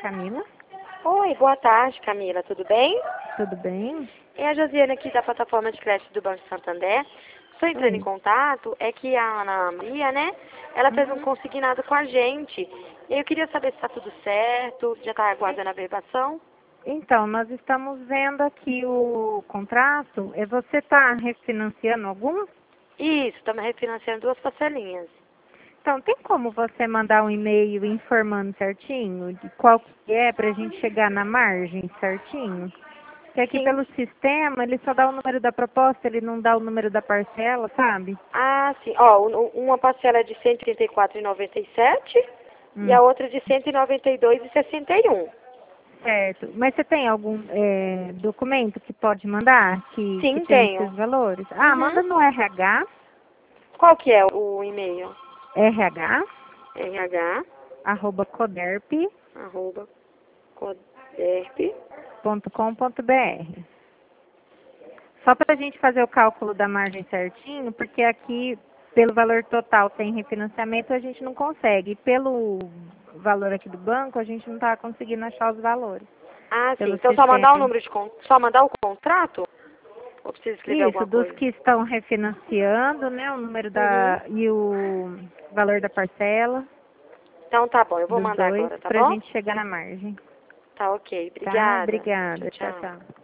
Camila. Oi, boa tarde, Camila. Tudo bem? Tudo bem? É a Josiane aqui da plataforma de crédito do Banco Santander. Estou entrando em Oi. contato, é que a Ana Maria, né? Ela fez um consignado com a gente. E eu queria saber se está tudo certo, já está aguardando a verbação. Então, nós estamos vendo aqui o contrato. E você está refinanciando algum? Isso, estamos refinanciando 2 parcelinhas. Então, tem como você mandar um e-mail informando certinho de qual que é para a gente chegar na margem certinho? Porque aqui Sim. pelo sistema ele só dá o número da proposta, ele não dá o número da parcela, sabe? Ah, sim. Ó, uma parcela é de R$ 134,97 e Hum, a outra de R$ 192,61. certo. Mas você tem algum documento que pode mandar que Sim, tem tenho. esses valores? Ah, Uhum. manda no RH, Qual que é o e-mail? RH, RH, @coderp.com.br. arroba, coderp. Só para a gente fazer o cálculo da margem certinho, porque aqui, pelo valor total tem refinanciamento, a gente não consegue. E pelo valor aqui do banco, a gente não está conseguindo achar os valores. Ah, sim. Pelo Então só mandar o sistema. número de só mandar o contrato? Ou precisa escrever Isso, alguma dos coisa? que estão refinanciando, né? O número Uhum. e o valor da parcela, Então tá bom, eu vou dos mandar dois, agora, tá para a bom? gente chegar na margem. Tá ok. Tá? Obrigada. Tchau, Obrigada. Tchau, tchau. tchau.